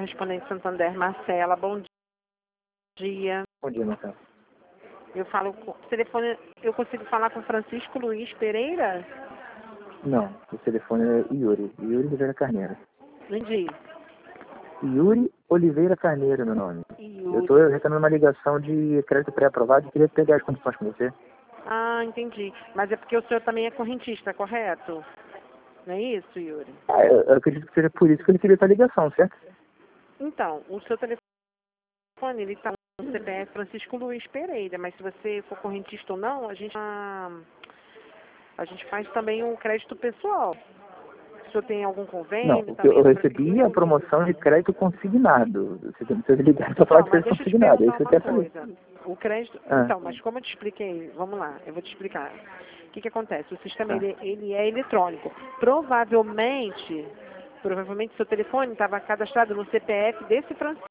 correspondente Santander, Marcela. Bom dia. Bom dia, Marcelo. Eu falo com o telefone, eu consigo falar com Francisco Luiz Pereira? Não, o telefone é Yuri Oliveira Carneiro. Entendi. Yuri Oliveira Carneiro, meu nome. Yuri. Eu estou recebendo uma ligação de crédito pré-aprovado e queria pegar as condições com você. Ah, entendi. Mas é porque o senhor também é correntista, correto? Não é isso, Yuri? Eu acredito que seja por isso que ele queria essa ligação, certo? Então, o seu telefone, ele está no CPF Francisco Luiz Pereira, mas se você for correntista ou não, a gente faz também o crédito pessoal. O senhor tem algum convênio? Não, Também eu na recebi a prefeitura? promoção de crédito consignado. Você precisa ligar para falar de Mas crédito deixa eu te consignado, é perguntar isso que eu uma quero saber. coisa. O crédito... Ah. Então, mas como eu te expliquei, vamos lá, eu vou te explicar. O que acontece? O sistema, Tá. ele é eletrônico. Provavelmente seu telefone estava cadastrado no CPF desse Francisco.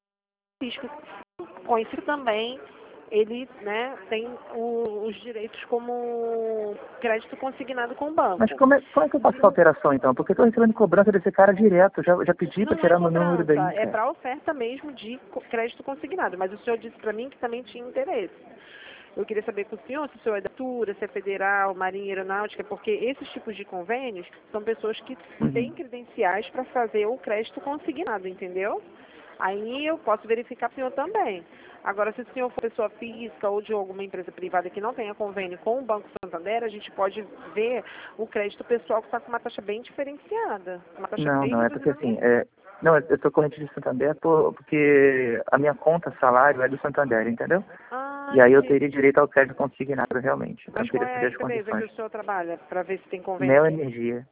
Com isso também, ele, né, tem os direitos como crédito consignado com o banco. Mas como é que eu faço essa alteração, então? Porque eu estou recebendo cobrança desse cara direto. Já pedi para Não tirar é meu número daí, cobrança, é cara. para oferta mesmo de crédito consignado. Mas o senhor disse para mim que também tinha interesse. Eu queria saber com o senhor se o senhor é da Cultura, se é federal, marinha, aeronáutica, porque esses tipos de convênios são pessoas que têm credenciais para fazer o crédito consignado, entendeu? Aí eu posso verificar para o senhor também. Agora, se o senhor for pessoa física ou de alguma empresa privada que não tenha convênio com o Banco Santander, a gente pode ver o crédito pessoal que está com uma taxa bem diferenciada. Uma taxa bem Não, é porque reduzida assim, mesmo. não, eu sou corrente de Santander porque a minha conta salário é do Santander, entendeu? Ah, E aí eu entendi. teria direito ao crédito consignado realmente. Então Mas eu qual queria é saber a as empresa que condições. o senhor trabalha para ver se tem convênio? Neo Energia.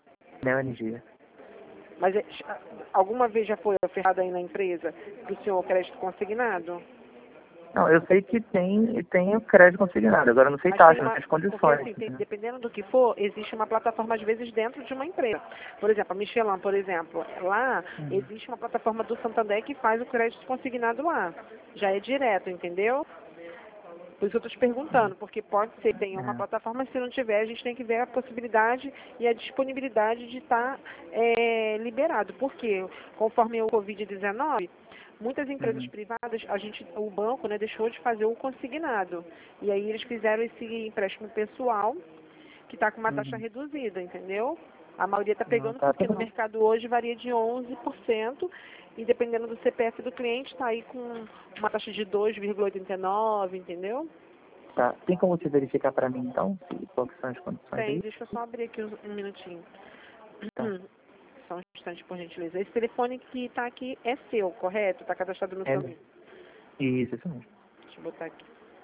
Mas alguma vez já foi ofertado aí na empresa para o senhor crédito consignado? Não, eu sei que tem o crédito consignado, agora eu não sei Mas tem taxa, não uma, sei as porque condições. assim, Entendeu? dependendo do que for, existe uma plataforma às vezes dentro de uma empresa. Por exemplo, a Michelin, por exemplo, lá existe uma plataforma do Santander que faz o crédito consignado lá. Já é direto, entendeu? Por isso eu estou te perguntando, porque pode ser que tenha uma plataforma, se não tiver, a gente tem que ver a possibilidade e a disponibilidade de estar liberado. Porque, conforme o Covid-19, muitas empresas privadas, o banco, né, deixou de fazer o consignado. E aí eles fizeram esse empréstimo pessoal, que está com uma taxa reduzida, entendeu? A maioria está pegando Tá, porque no mercado hoje varia de 11%, e dependendo do CPF do cliente, está aí com uma taxa de 2,89, entendeu? Tá. Tem como você verificar para mim então quais são as condições Tem, aí? deixa eu só abrir aqui um minutinho. Tá. Só um instante, por gentileza. Esse telefone que está aqui é seu, correto? Está cadastrado no seu... Isso mesmo. Deixa eu botar aqui.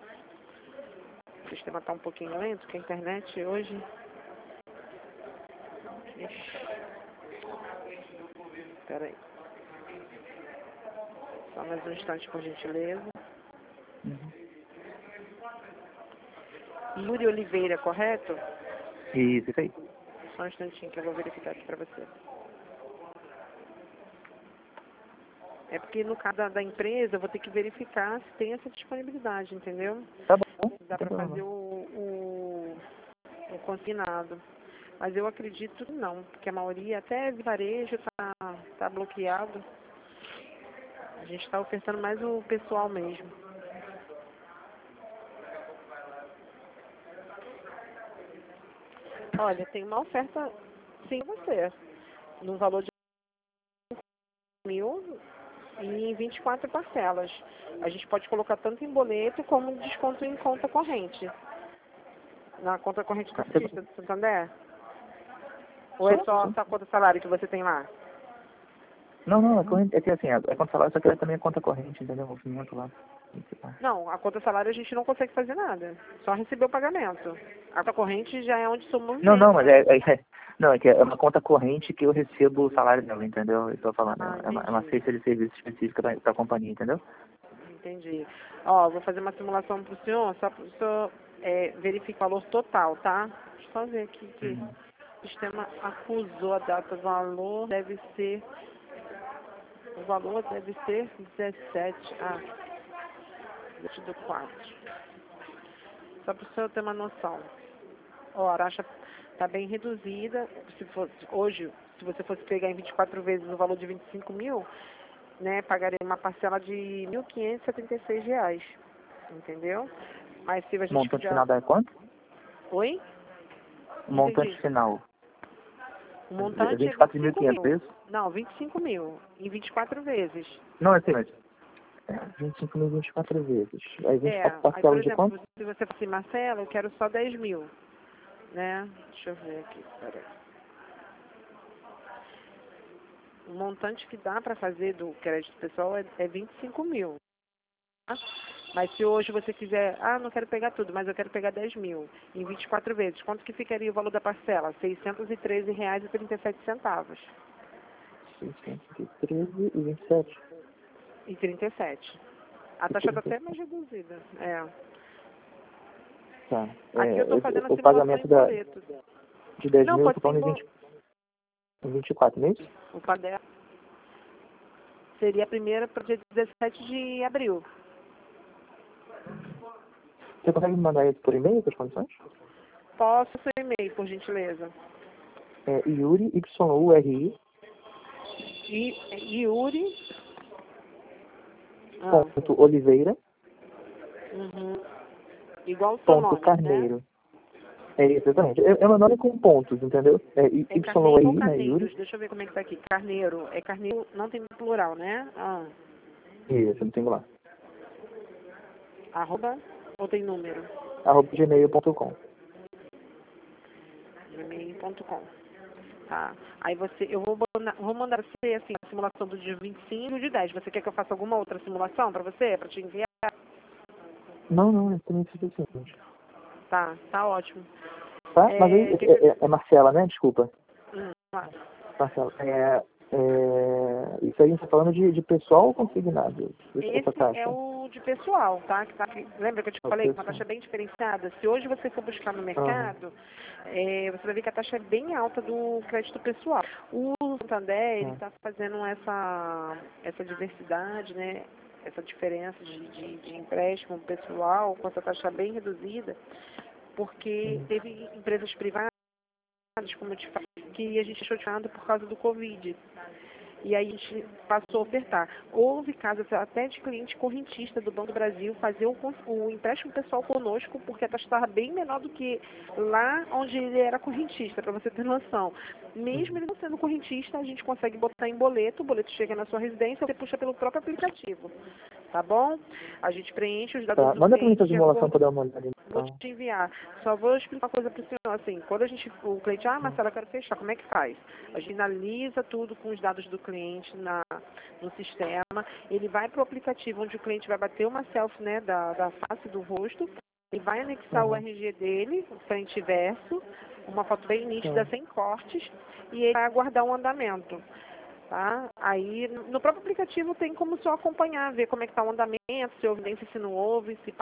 O sistema está um pouquinho lento, porque a internet hoje... Espera aí. Só mais um instante, por gentileza. Yuri Oliveira, correto? Isso aí. Só um instantinho que eu vou verificar aqui para você. É porque no caso da empresa, eu vou ter que verificar se tem essa disponibilidade, entendeu? Tá bom. Dá para fazer o consignado. Mas eu acredito que não, porque a maioria, até varejo, tá bloqueado. A gente está ofertando mais o pessoal mesmo. Olha, tem uma oferta sim pra você, no valor de 1.000 e em 24 parcelas. A gente pode colocar tanto em boleto como desconto em conta corrente. Na conta corrente do Cista do Santander? Ou é só a conta salário que você tem lá? Não, é que assim, é conta salário, só que é também a conta corrente, entendeu? O movimento lá. Não, a conta salário a gente não consegue fazer nada. Só receber o pagamento. A conta corrente já é onde somos Não, mas é que é uma conta corrente que eu recebo o salário dela, entendeu? Eu estou falando, é uma cesta de serviço específica para a companhia, entendeu? Entendi. Ó, vou fazer uma simulação para o senhor, só para o senhor verificar o valor total, tá? Deixa eu só ver aqui que o sistema acusou a data. O valor deve ser 17. Deixa eu do 4. Só para o senhor ter uma noção. Ó, a taxa está bem reduzida. Se fosse, hoje, se você fosse pegar em 24 vezes o valor de 25 mil, né, pagaria uma parcela de R$ 1.576, entendeu? Mas se a O gente montante fizer... final dá quanto? Oi? O montante Entendi. final. O montante é 25 24.500, é mil. isso? Não, 25 mil, em 24 vezes. Não, assim, mas 25 mil 24 vezes. Aí 24 Aí, por parcelas de exemplo, quanto? se você fosse Marcelo, eu quero só 10 mil, né? Deixa eu ver aqui, peraí. O montante que dá para fazer do crédito pessoal é 25 mil. Tá? Mas se hoje você quiser, não quero pegar tudo, mas eu quero pegar 10 mil em 24 vezes, quanto que ficaria o valor da parcela? R$ 613,37. 613,27. E 37. A taxa está até mais reduzida. Tá. Aqui eu estou fazendo a O simulação em pagamento boleto. de 10 Não, mil pode ser cupom em 24, não é isso? O padrão seria a primeira para o dia 17 de abril. Você consegue me mandar isso por e-mail, as condições? Posso seu e-mail, por gentileza. É Yuri, Y-U-R-I, Yuri. ponto Oliveira, Igual o seu ponto nome, Carneiro. né? É isso, exatamente. É meu nome com pontos, entendeu? É É Carneiro ou Y-U-R-I, né, Carneiros? Yuri. Deixa eu ver como é que tá aqui. Carneiro. É Carneiro, não tem plural, né? Isso, não tem lá. Arroba ou tem número? @gmail.com. gmail.com. Tá. Aí eu vou mandar pra você assim, a simulação do dia 25 e o de 10. Você quer que eu faça alguma outra simulação para você, para te enviar? Não, é também suficiente. Tá ótimo. Tá? Mas aí, é Marcela, né? Desculpa. Tá. Marcela, isso aí a gente tá falando de pessoal ou consignado? Essa Esse taxa? é o de pessoal, tá? Lembra que eu te falei que uma Pessoal. taxa bem diferenciada? Se hoje você for buscar no mercado, você vai ver que a taxa é bem alta do crédito pessoal. O Santander, ele está fazendo essa diversidade, né? Essa diferença de empréstimo pessoal com essa taxa bem reduzida, porque teve empresas privadas, como eu te falei, que a gente deixou de lado por causa do Covid. E aí a gente passou a ofertar. Houve casos até de cliente correntista do Banco do Brasil fazer o empréstimo pessoal conosco, porque a taxa estava bem menor do que lá onde ele era correntista, para você ter noção. Mesmo ele não sendo correntista, a gente consegue botar em boleto, o boleto chega na sua residência, você puxa pelo próprio aplicativo. Tá bom? A gente preenche os dados do Manda pra mim cliente essa de simulação acordo. para dar uma olhada. Vou Então. te enviar. Só vou explicar uma coisa para o senhor. Assim, quando o cliente, Marcela, eu quero fechar, como é que faz? A gente analisa tudo com os dados do cliente no sistema. Ele vai para o aplicativo onde o cliente vai bater uma selfie, né, da face do rosto. Ele vai anexar o RG dele, frente e verso, uma foto bem nítida, sem cortes, e ele vai aguardar um andamento. Tá? Aí, no próprio aplicativo tem como só acompanhar, ver como é que está o andamento, se houve evidência, se não houve, se...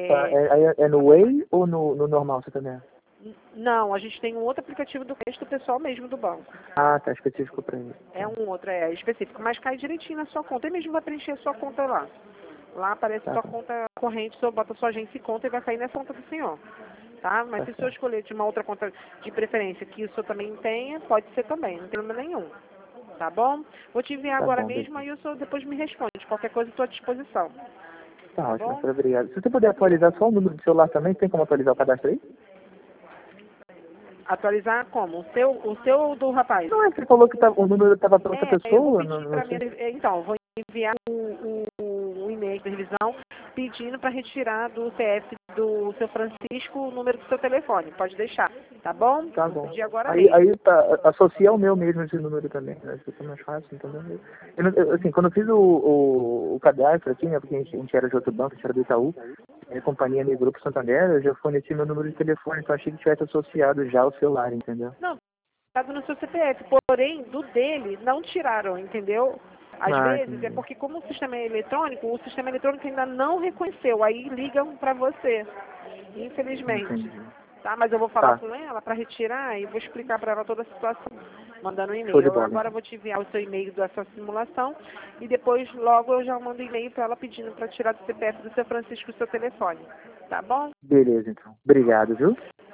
É no Way ou no normal você também? Não, a gente tem um outro aplicativo do crédito pessoal mesmo do banco. Tá específico para isso. É um outro, é específico, mas cai direitinho na sua conta. Ele mesmo vai preencher a sua conta lá. Lá aparece sua conta corrente, o senhor bota sua agência e conta e vai cair nessa conta do senhor. Tá? Mas se o senhor escolher de uma outra conta de preferência que o senhor também tenha, pode ser também, não tem problema nenhum. Tá bom? Vou te enviar agora mesmo, aí o senhor depois me responde. Qualquer coisa, estou à disposição. Tá ótimo, muito obrigado. Se você puder atualizar só o número do celular também, tem como atualizar o cadastro aí? Atualizar como? O seu ou do rapaz? Não, você falou que o número estava para outra pessoa. Eu vou pedir para minha... Então, vou enviar um e-mail de revisão pedindo para retirar do CF do seu Francisco o número do seu telefone. Pode deixar, tá bom? Tá Vou bom. pedir agora mesmo. Aí associa o meu mesmo esse número também, né? Fica mais fácil, entendeu? Assim, quando eu fiz o cadastro aqui, né, porque a gente era de outro banco, a gente era do Itaú, a companhia me Grupo Santander, eu já forneci meu número de telefone, então achei que tivesse associado já o celular, entendeu? Não, no seu CPF, porém, do dele não tiraram, entendeu? Às vezes é porque como o sistema é eletrônico, o sistema eletrônico ainda não reconheceu, aí ligam para você, infelizmente. Tá? Mas eu vou falar com ela para retirar e vou explicar para ela toda a situação, mandando um e-mail. Eu agora vou te enviar o seu e-mail dessa simulação e depois logo eu já mando um e-mail para ela pedindo para tirar do CPF do seu Francisco o seu telefone. Tá bom? Beleza, então. Obrigado, viu?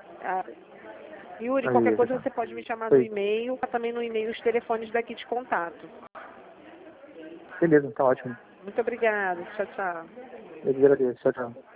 Yuri, qualquer coisa você pode me chamar no e-mail, também no e-mail os telefones daqui de contato. Beleza, tá ótimo. Muito obrigada. Tchau, tchau. Eu que agradeço. Tchau, tchau.